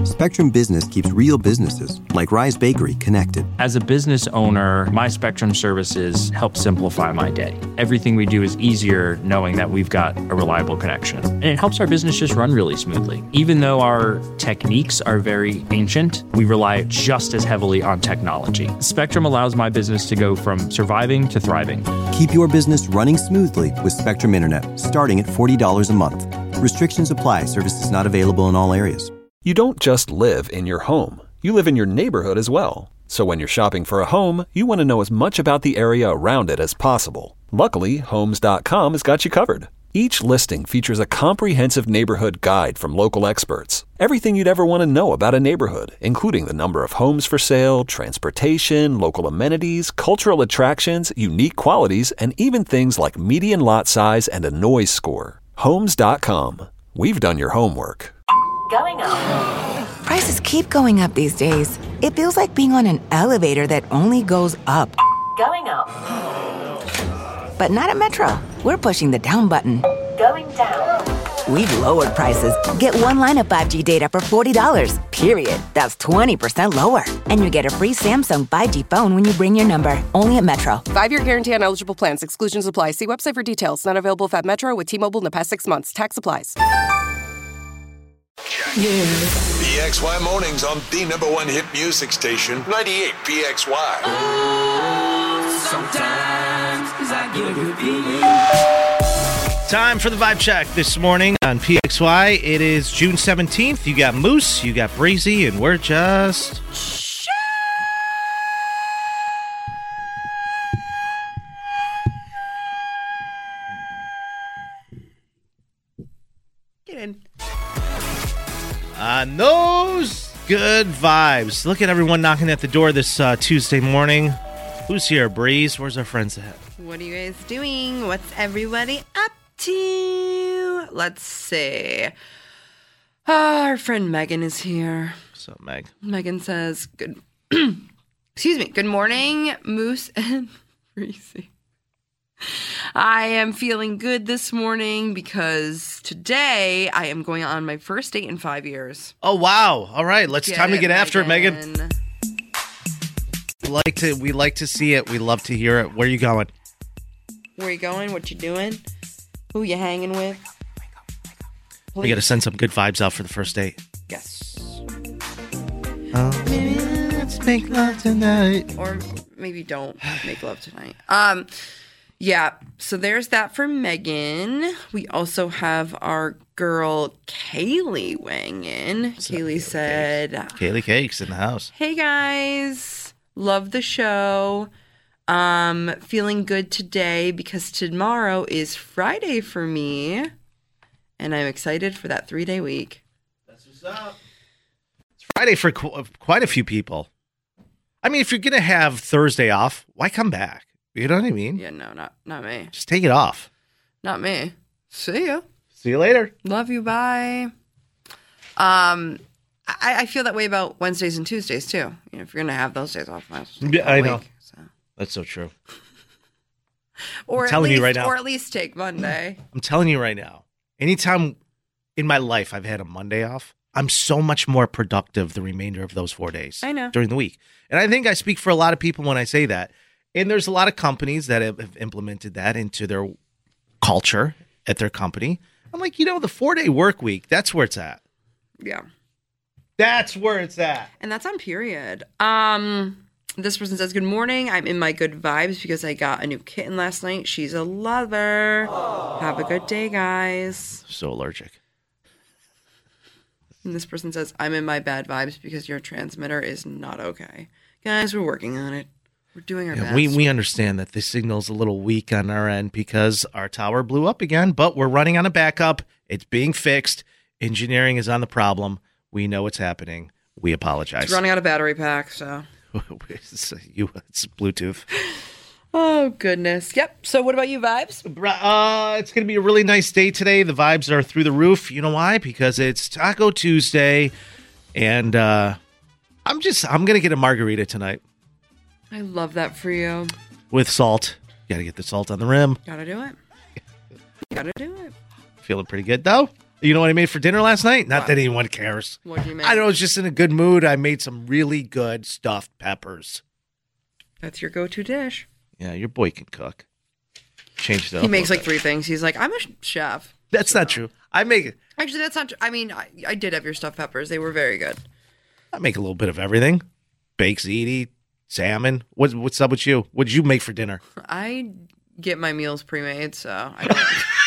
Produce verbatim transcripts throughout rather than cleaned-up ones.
Spectrum Business keeps real businesses, like Rise Bakery, connected. As a business owner, my Spectrum services help simplify my day. Everything we do is easier knowing that we've got a reliable connection. And it helps our business just run really smoothly. Even though our techniques are very ancient, we rely just as heavily on technology. Spectrum allows my business to go from surviving to thriving. Keep your business running smoothly with Spectrum Internet, starting at forty dollars a month. Restrictions apply. Services not available in all areas. You don't just live in your home. You live in your neighborhood as well. So when you're shopping for a home, you want to know as much about the area around it as possible. Luckily, Homes dot com has got you covered. Each listing features a comprehensive neighborhood guide from local experts. Everything you'd ever want to know about a neighborhood, including the number of homes for sale, transportation, local amenities, cultural attractions, unique qualities, and even things like median lot size and a noise score. Homes dot com. We've done your homework. Going up. Prices keep going up these days. It feels like being on an elevator that only goes up. Going up. But not at Metro. We're pushing the down button. Going down. We've lowered prices. Get one line of five G data for forty dollars, period. That's twenty percent lower. And you get a free Samsung five G phone when you bring your number. Only at Metro. Five-year guarantee on eligible plans. Exclusions apply. See website for details. Not available if at Metro with T-Mobile in the past six months. Tax applies. Yeah. P X Y Mornings on the number one hit music station, ninety-eight P X Y. Oh, sometimes I get a good feeling. Time for the vibe check this morning on P X Y. It is June seventeenth. You got Moose, you got Breezy, and we're just... Get in. On those good vibes. Look at everyone knocking at the door this uh, Tuesday morning. Who's here, Breeze? Where's our friends at? What are you guys doing? What's everybody up to? Let's see. Ah, our friend Megan is here. What's up, Meg? Megan says, "Good." Excuse me. Good morning, Moose and Breezy. I am feeling good this morning because today I am going on my first date in five years. Oh, wow. All right. Let's Get time to it, get after Megan. it, Megan. We like to we like to see it. We love to hear it. Where are you going? Where you going? What you doing? Who you hanging with? Please. We got to send some good vibes out for the first date. Yes. Oh, maybe let's make love tonight. Or maybe don't make love tonight. Um, yeah. So there's that for Megan. We also have our girl Kaylee weighing in. What's Kaylee up, said, Cakes? Kaylee Cakes in the house. "Hey guys, love the show. Um, feeling good today because tomorrow is Friday for me, and I'm excited for that three day week." That's what's up. It's Friday for qu- quite a few people. I mean, if you're gonna have Thursday off, why come back? You know what I mean? Yeah, no, not not me. Just take it off. Not me. See ya. See you later. Love you. Bye. Um, I, I feel that way about Wednesdays and Tuesdays too. You know, if you're gonna have those days off, might as well take Yeah, I all know. week, so. That's so true. Or I'm at telling least, you right now. or at least take Monday. I'm telling you right now. Anytime in my life I've had a Monday off, I'm so much more productive the remainder of those four days. I know. During the week. And I think I speak for a lot of people when I say that. And there's a lot of companies that have, have implemented that into their culture at their company. I'm like, you know, the four-day work week, that's where it's at. Yeah. That's where it's at. And that's on period. Um, this person says, "Good morning. I'm in my good vibes because I got a new kitten last night. She's a lover. Aww. Have a good day, guys." So allergic. And this person says, "I'm in my bad vibes because your transmitter is not okay. Guys, we're working on it. We're doing our Yeah, best." we, we understand that the signal's a little weak on our end because our tower blew up again, but we're running on a backup. It's being fixed. Engineering is on the problem. We know what's happening. We apologize. It's running out of battery pack, so. it's, you, it's Bluetooth. Oh, goodness. Yep. So what about you, vibes? Uh, it's going to be a really nice day today. The vibes are through the roof. You know why? Because it's Taco Tuesday, and uh, I'm just, I'm going to get a margarita tonight. I love that for you. With salt. Got to get the salt on the rim. Gotta do it. Gotta do it. Feeling pretty good, though. You know what I made for dinner last night? Not that anyone cares. What do you make? I don't know. I was just in a good mood. I made some really good stuffed peppers. That's your go-to dish. Yeah, your boy can cook. Change it up. He makes a like bit. three things. He's like, I'm a sh- chef. That's not true. I make it. Actually, that's not true. I mean, I, I did have your stuffed peppers. They were very good. I make a little bit of everything. Baked ziti, salmon. What, what's up with you? What did you make for dinner? I get my meals pre-made, so I don't,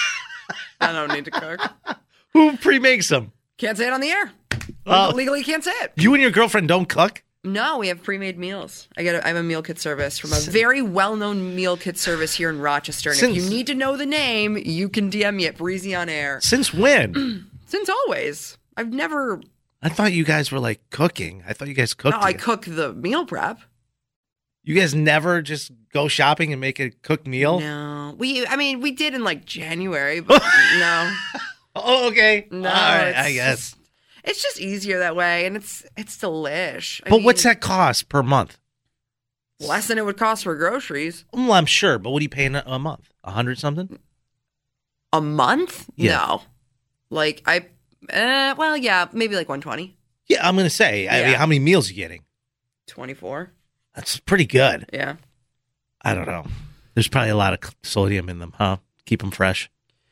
I don't need to cook. Who pre-makes them? Can't say it on the air. Uh, Legally can't say it. You and your girlfriend don't cook? No, we have pre-made meals. I get. A, I have a meal kit service from a very well-known meal kit service here in Rochester. And Since- if you need to know the name, you can D M me at Breezy on Air. Since when? Since always. I've never. I thought you guys were like cooking. I thought you guys cooked. No, I it. cook the meal prep. You guys never just go shopping and make a cooked meal? No, we. I mean, we did in like January, but no. Oh, okay. No, All right, it's I guess. just- it's just easier that way, and it's it's delish. I But mean, what's that cost per month? Less than it would cost for groceries. Well, I'm sure, but what are you paying a, a month? A hundred something? A month? Yeah. No. Like I. Uh, well, yeah, maybe like one twenty. Yeah, I'm gonna say. I mean, Yeah. how many meals are you getting? twenty-four. That's pretty good. Yeah. I don't know. There's probably a lot of sodium in them, huh? Keep them fresh.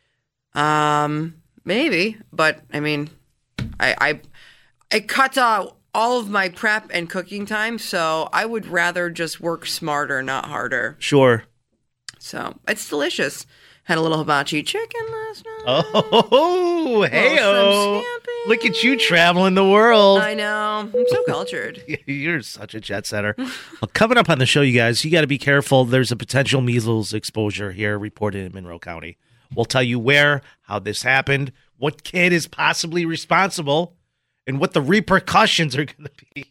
Um, maybe, but I mean, I I it cuts out all of my prep and cooking time, so I would rather just work smarter, not harder. Sure. So it's delicious. Had a little hibachi chicken last night. Oh, hey shrimp Look at you traveling the world. I know. I'm so cultured. You're such a jet setter. Well, coming up on the show, you guys, you got to be careful. There's a potential measles exposure here reported in Monroe County. We'll tell you where, how this happened, what kid is possibly responsible, and what the repercussions are going to be.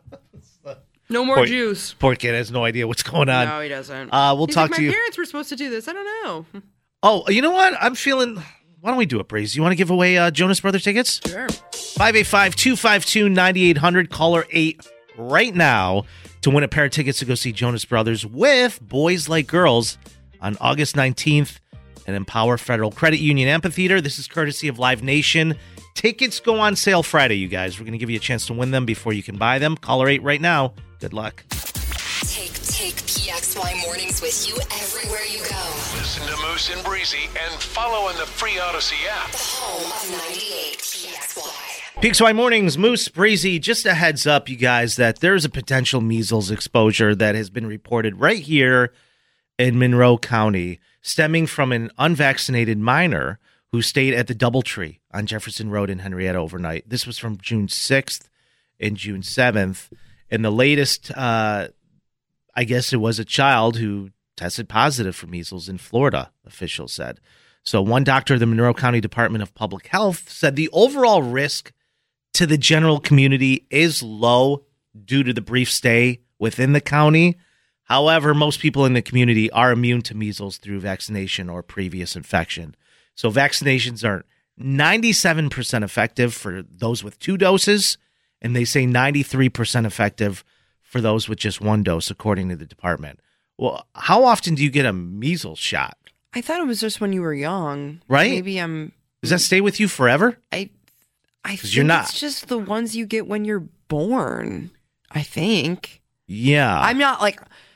No more Poor- juice. Poor kid has no idea what's going on. No, he doesn't. Uh, we'll He's talk like, to my you. parents were supposed to do this. I don't know. Oh, you know what? I'm feeling. Why don't we do it, Breeze? You want to give away uh, Jonas Brothers tickets? Sure. five eight five, two five two, nine eight hundred. Caller eight right now to win a pair of tickets to go see Jonas Brothers with Boys Like Girls on August nineteenth at Empower Federal Credit Union Amphitheater. This is courtesy of Live Nation. Tickets go on sale Friday, you guys. We're going to give you a chance to win them before you can buy them. Caller eight right now. Good luck. Take, take P X Y mornings with you everywhere you go. Listen to Moose and Breezy and follow in the free Odyssey app. The home of ninety-eight P X Y. P X Y Mornings, Moose, Breezy, just a heads up, you guys, that there's a potential measles exposure that has been reported right here in Monroe County, stemming from an unvaccinated minor who stayed at the Doubletree on Jefferson Road in Henrietta overnight. This was from June sixth and June seventh. And the latest, uh, I guess it was a child who tested positive for measles in Florida, officials said. So one doctor of the Monroe County Department of Public Health said the overall risk to the general community is low due to the brief stay within the county. However, most people in the community are immune to measles through vaccination or previous infection. So vaccinations are ninety-seven percent effective for those with two doses, and they say ninety-three percent effective for those with just one dose, according to the department. Well, how often do you get a measles shot? I thought it was just when you were young. Right? Maybe I'm. Does that stay with you forever? I. I think you're not. it's just the ones you get when you're born. I think. Yeah. I'm not like.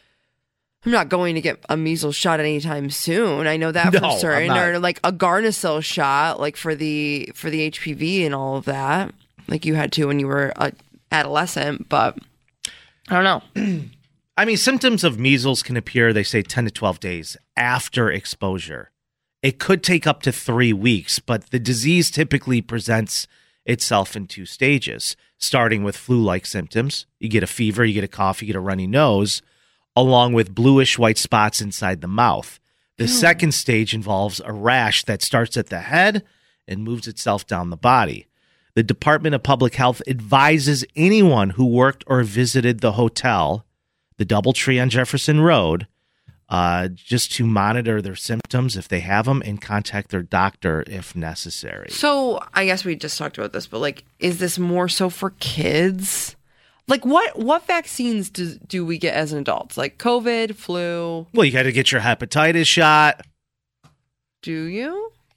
I'm not going to get a measles shot anytime soon. I know that No, for I'm certain. not. Or like a Gardasil shot, like for the for the H P V and all of that, like you had to when you were a adolescent. But I don't know. I mean, symptoms of measles can appear, they say, ten to twelve days after exposure. It could take up to three weeks, but the disease typically presents itself in two stages, starting with flu-like symptoms. You get a fever, you get a cough, you get a runny nose, along with bluish white spots inside the mouth. The Ew. second stage involves a rash that starts at the head and moves itself down the body. The Department of Public Health advises anyone who worked or visited the hotel, the Doubletree on Jefferson Road, uh, just to monitor their symptoms if they have them and contact their doctor if necessary. So I guess we just talked about this, but like, is this more so for kids? Like, what what vaccines do do we get as an adults? Like COVID, flu? Well, you got to get your hepatitis shot. Do you?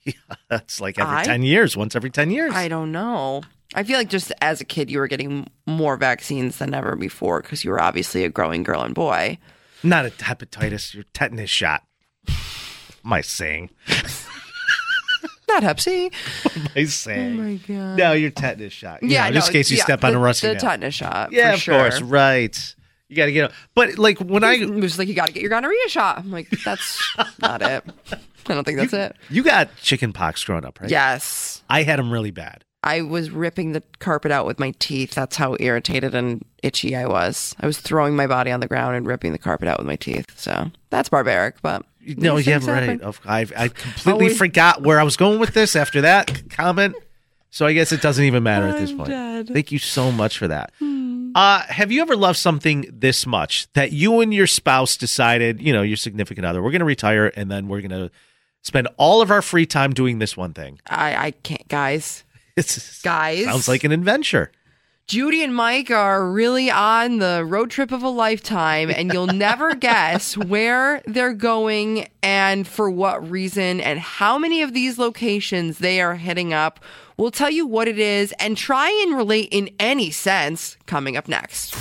That's like every I- ten years, once every ten years. I don't know. I feel like just as a kid, you were getting more vaccines than ever before because you were obviously a growing girl and boy. Not a hepatitis, your tetanus shot. What am I saying? Not Hep C. What am I saying? Oh my God. No, your tetanus shot. You Yeah, know, just in no, case you yeah, step on the, a rusty The nail. tetanus shot. Yeah, for of sure. course. Right. You got to get it. But like when I. It was like, you got to get your gonorrhea shot. I'm like, that's not it. I don't think that's it. You got chicken pox growing up, right? Yes. I had them really bad. I was ripping the carpet out with my teeth. That's how irritated and itchy I was. I was throwing my body on the ground and ripping the carpet out with my teeth. So that's barbaric, but No, these yeah, things right. happen. Of- I, I completely Always- forgot where I was going with this after that comment. So I guess it doesn't even matter at this I'm point. dead. Thank you so much for that. Uh, have you ever loved something this much that you and your spouse decided, you know, your significant other, we're going to retire and then we're going to spend all of our free time doing this one thing? I, I can't, guys. It's, Guys. sounds like an adventure. Judy and Mike are really on the road trip of a lifetime, and you'll never guess where they're going and for what reason and how many of these locations they are hitting up. We'll tell you what it is and try and relate in any sense coming up next.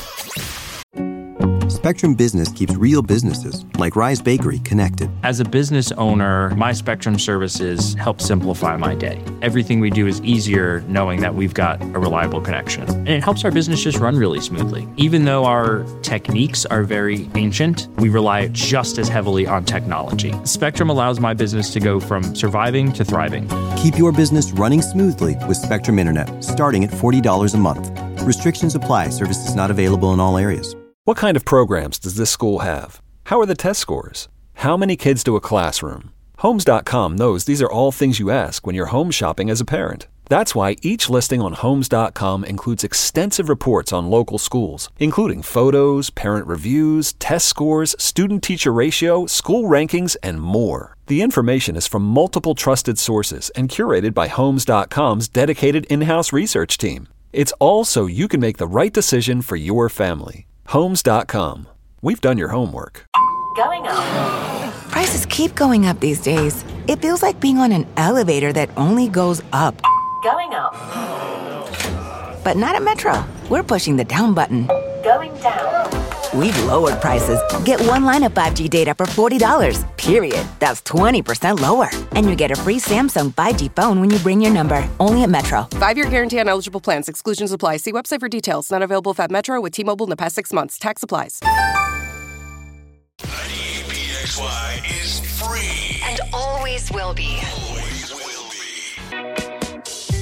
Spectrum Business keeps real businesses, like Rise Bakery, connected. As a business owner, my Spectrum services help simplify my day. Everything we do is easier knowing that we've got a reliable connection. And it helps our business just run really smoothly. Even though our techniques are very ancient, we rely just as heavily on technology. Spectrum allows my business to go from surviving to thriving. Keep your business running smoothly with Spectrum Internet, starting at forty dollars a month. Restrictions apply. Services not available in all areas. What kind of programs does this school have? How are the test scores? How many kids do a classroom? Homes dot com knows these are all things you ask when you're home shopping as a parent. That's why each listing on Homes dot com includes extensive reports on local schools, including photos, parent reviews, test scores, student-teacher ratio, school rankings, and more. The information is from multiple trusted sources and curated by Homes dot com's dedicated in-house research team. It's all so you can make the right decision for your family. Homes dot com. We've done your homework. Going up. Prices keep going up these days. It feels like being on an elevator that only goes up. Going up. But not at Metro. We're pushing the down button. Going down. We've lowered prices. Get one line of five G data for forty dollars, period. That's twenty percent lower. And you get a free Samsung five G phone when you bring your number. Only at Metro. Five-year guarantee on eligible plans. Exclusions apply. See website for details. Not available if at Metro with T-Mobile in the past six months. Tax applies. ninety-eight P X Y is free. And always will be. Always will be.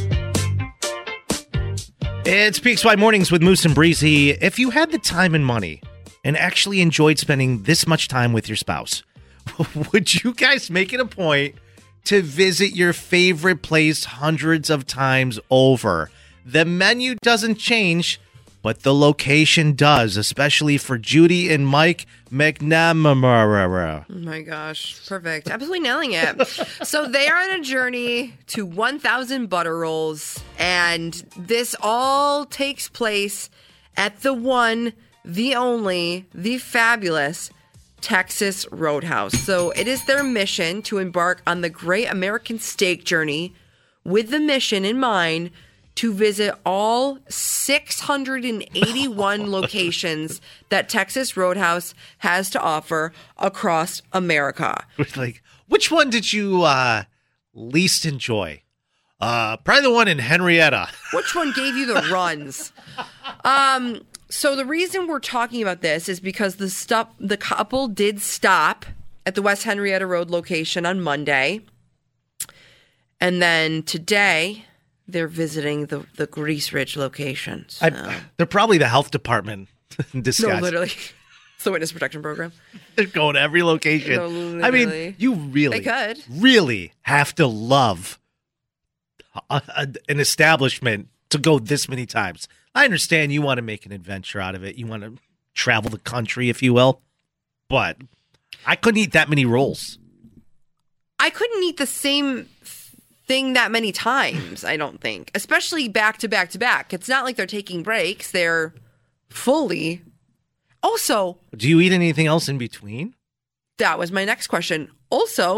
It's P X Y Mornings with Moose and Breezy. If you had the time and money and actually enjoyed spending this much time with your spouse, would you guys make it a point to visit your favorite place hundreds of times over? The menu doesn't change, but the location does, especially for Judy and Mike McNamara. Oh my gosh. Perfect. Absolutely nailing it. So they are on a journey to one thousand butter rolls, and this all takes place at the one, the only, the fabulous Texas Roadhouse. So it is their mission to embark on the great American steak journey with the mission in mind to visit all six hundred eighty-one locations that Texas Roadhouse has to offer across America. Like, which one did you uh, least enjoy? Uh, probably the one in Henrietta. Which one gave you the runs? Um, so the reason we're talking about this is because the stop, the couple did stop at the West Henrietta Road location on Monday. And then today, they're visiting the, the Grease Ridge location. So. I, they're probably the health department in disguise. No, literally. It's the witness protection program. They're going to every location. No, I mean, literally. you really, They could. really have to love a, a, an establishment to go this many times. I understand you want to make an adventure out of it. You want to travel the country, if you will. But I couldn't eat that many rolls. I couldn't eat the same thing that many times, I don't think. Especially back to back to back. It's not like they're taking breaks. They're fully. Also, Do you eat anything else in between? that was my next question. Also,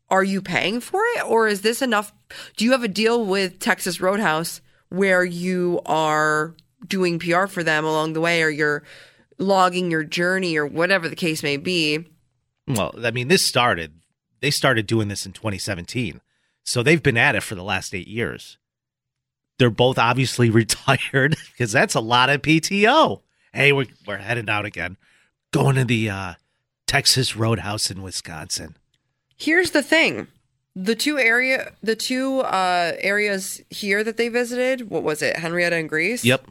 are you paying for it, or is this enough? Do you have a deal with Texas Roadhouse where you are doing P R for them along the way, or you're logging your journey, or whatever the case may be? Well, I mean, this started, they started doing this in twenty seventeen. So they've been at it for the last eight years. They're both obviously retired because that's a lot of P T O. Hey, we're, we're heading out again. Going to the uh, Texas Roadhouse in Wisconsin. Here's the thing. The two area, the two uh, areas here that they visited, what was it, Henrietta and Greece? Yep.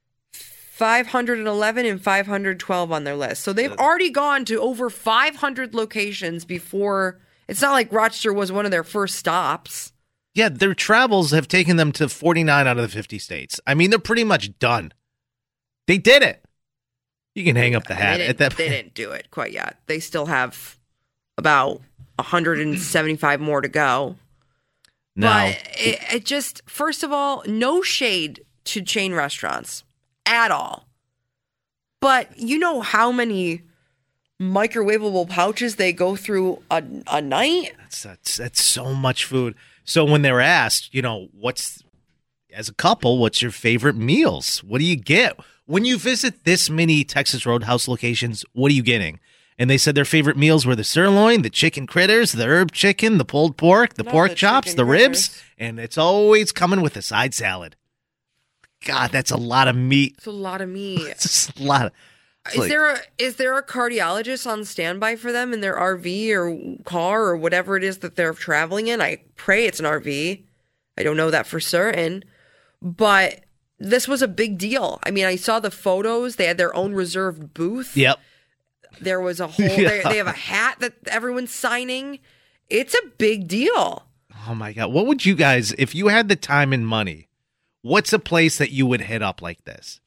five hundred eleven and five hundred twelve on their list. So they've already gone to over five hundred locations before. It's not like Rochester was one of their first stops. Yeah, their travels have taken them to forty-nine out of the fifty states. I mean, they're pretty much done. They did it. You can hang up the hat They at didn't, that they didn't do it quite yet. They still have about one hundred seventy-five more to go. No. But it, it just, first of all, no shade to chain restaurants at all. But you know how many microwavable pouches they go through a, a night? That's, that's, that's so much food. So when they were asked, you know, what's, as a couple, what's your favorite meals? What do you get? When you visit this many Texas Roadhouse locations, what are you getting? And they said their favorite meals were the sirloin, the chicken critters, the herb chicken, the pulled pork, the Not pork the chops, chicken the ribs, critters. and it's always coming with a side salad. God, that's a lot of meat. It's a lot of meat. It's just a lot of... it's Is like- there a is there a cardiologist on standby for them in their R V or car or whatever it is that they're traveling in? I pray it's an R V. I don't know that for certain, but this was a big deal. I mean, I saw the photos. They had their own reserved booth. Yep. There was a whole. Yeah. They, they have a hat that everyone's signing. It's a big deal. Oh my God. What would you guys, if you had the time and money, what's a place that you would hit up like this?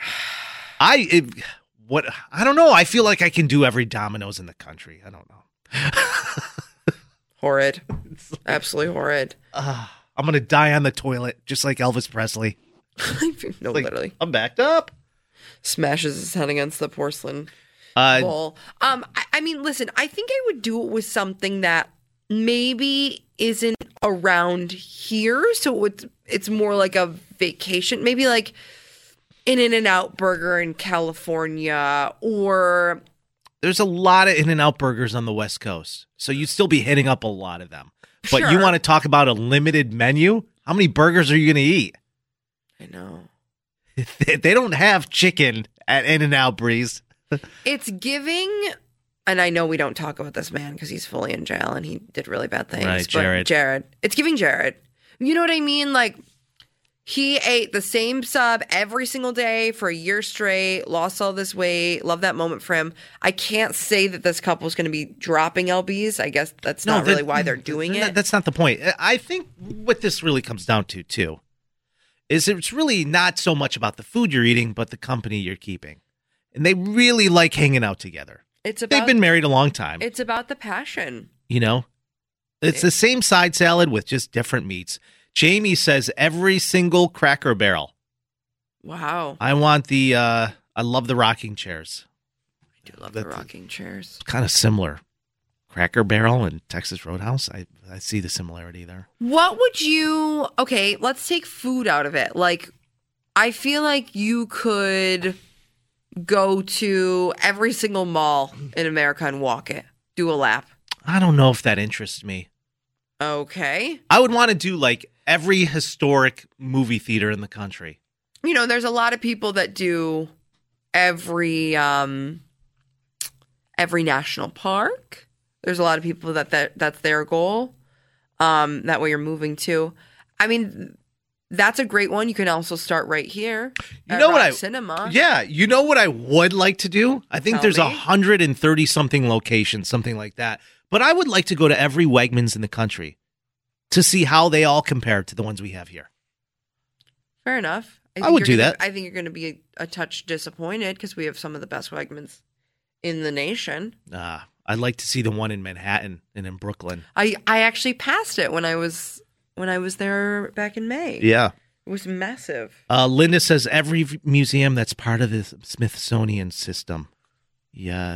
I, it, what, I don't know. I feel like I can do every Domino's in the country. I don't know. Horrid. Absolutely horrid. Uh, I'm going to die on the toilet, just like Elvis Presley. No, Like, literally. I'm backed up. Smashes his head against the porcelain Uh, bowl. Um, I, I mean, listen, I think I would do it with something that maybe isn't around here. So it's, it's more like a vacation, maybe like an In-N-Out burger in California, or There's a lot of In-N-Out burgers on the West Coast, so you'd still be hitting up a lot of them. But you Sure. want to talk about a limited menu? How many burgers are you going to eat? I know. They don't have chicken at In-N-Out, Breeze. It's giving, and I know we don't talk about this man because he's fully in jail and he did really bad things. Right, but Jared. Jared. It's giving Jared. You know what I mean? Like, he ate the same sub every single day for a year straight, lost all this weight. Love that moment for him. I can't say that this couple is going to be dropping L Bs. I guess that's not that- really why they're doing that- it. That's not the point. I think what this really comes down to, too, is it's really not so much about the food you're eating, but the company you're keeping. And they really like hanging out together. It's about, They've been married a long time. It's about the passion. You know, it's the same side salad with just different meats. Jamie says every single Cracker Barrel. Wow. I want the, uh, I love the rocking chairs. I do love the rocking chairs. Kind of similar. Cracker Barrel and Texas Roadhouse. I, I see the similarity there. What would you, okay, let's take food out of it. Like, I feel like you could go to every single mall in America and walk it, do a lap. I don't know if that interests me. Okay. I would want to do like every historic movie theater in the country. You know, there's a lot of people that do every um every national park. There's a lot of people that, that that's their goal. Um, that way you're moving to. I mean, that's a great one. You can also start right here. You at know what Rock I Cinema. Yeah, you know what I would like to do? I think Tell there's a me. hundred and thirty something locations, something like that. But I would like to go to every Wegmans in the country to see how they all compare to the ones we have here. Fair enough. I would you're do gonna- that. I think you're going to be a, a touch disappointed because we have some of the best Wegmans in the nation. Uh, I'd like to see the one in Manhattan and in Brooklyn. I, I actually passed it when I was when I was there back in May. Yeah. It was massive. Uh, Linda says every v- museum that's part of the Smithsonian system. Yeah,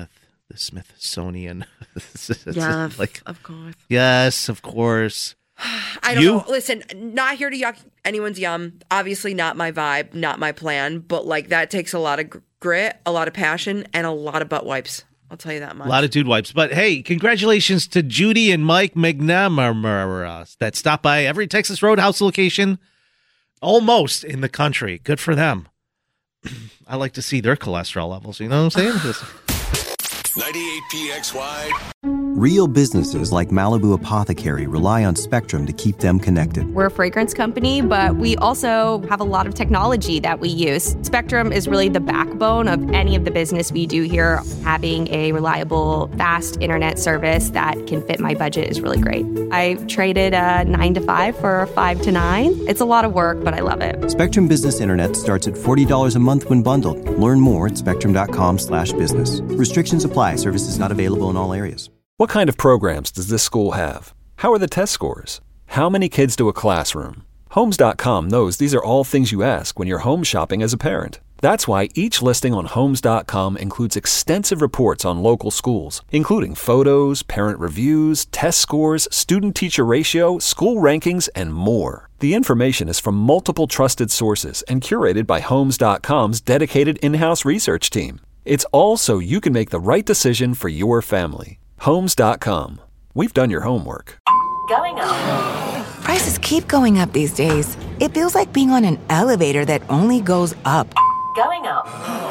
the Smithsonian. Yeah, like, of course. Yes, of course. I don't You- know. Listen, not here to yuck anyone's yum. Obviously, not my vibe, not my plan. But like that takes a lot of gr- grit, a lot of passion, and a lot of butt wipes. I'll tell you that much. A lot of dude wipes. But hey, congratulations to Judy and Mike McNamara that stopped by every Texas Roadhouse location almost in the country. Good for them. I like to see their cholesterol levels. You know what I'm saying? Just- ninety-eight P X Y. Real businesses like Malibu Apothecary rely on Spectrum to keep them connected. We're a fragrance company, but we also have a lot of technology that we use. Spectrum is really the backbone of any of the business we do here. Having a reliable, fast internet service that can fit my budget is really great. I traded a nine to five for a five to nine. It's a lot of work, but I love it. Spectrum Business Internet starts at forty dollars a month when bundled. Learn more at spectrum.com slash business. Restrictions apply. Services not available in all areas. What kind of programs does this school have? How are the test scores? How many kids do a classroom? Homes dot com knows these are all things you ask when you're home shopping as a parent. That's why each listing on Homes dot com includes extensive reports on local schools, including photos, parent reviews, test scores, student-teacher ratio, school rankings, and more. The information is from multiple trusted sources and curated by Homes dot com's dedicated in-house research team. It's all so you can make the right decision for your family. Homes dot com. We've done your homework. Going up. Prices keep going up these days. It feels like being on an elevator that only goes up. Going up.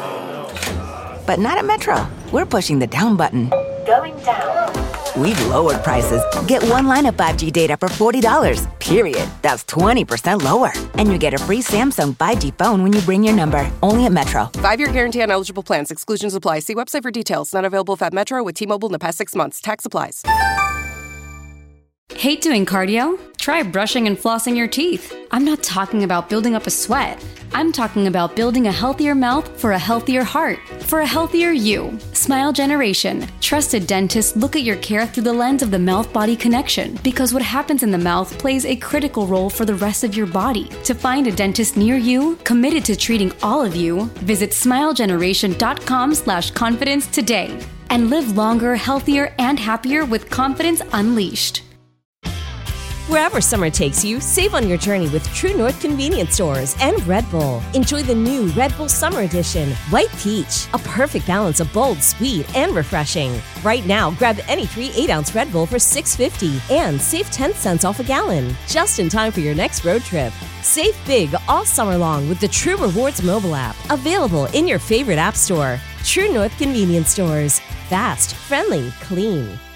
But not at Metro. We're pushing the down button. Going down. We've lowered prices. Get one line of five G data for forty dollars, period. That's twenty percent lower. And you get a free Samsung five G phone when you bring your number. Only at Metro. Five-year guarantee on eligible plans. Exclusions apply. See website for details. Not available if at Metro with T-Mobile in the past six months. Tax applies. Hate doing cardio? Try brushing and flossing your teeth. I'm not talking about building up a sweat. I'm talking about building a healthier mouth for a healthier heart, for a healthier you. Smile Generation. Trusted dentists look at your care through the lens of the mouth-body connection, because what happens in the mouth plays a critical role for the rest of your body. To find a dentist near you, committed to treating all of you, visit smilegeneration.com slash confidence today. And live longer, healthier, and happier with confidence unleashed. Wherever summer takes you, save on your journey with True North Convenience Stores and Red Bull. Enjoy the new Red Bull Summer Edition, White Peach, a perfect balance of bold, sweet, and refreshing. Right now, grab any three eight-ounce Red Bull for six dollars and fifty cents and save ten cents off a gallon, just in time for your next road trip. Save big all summer long with the True Rewards mobile app, available in your favorite app store. True North Convenience Stores. Fast, friendly, clean.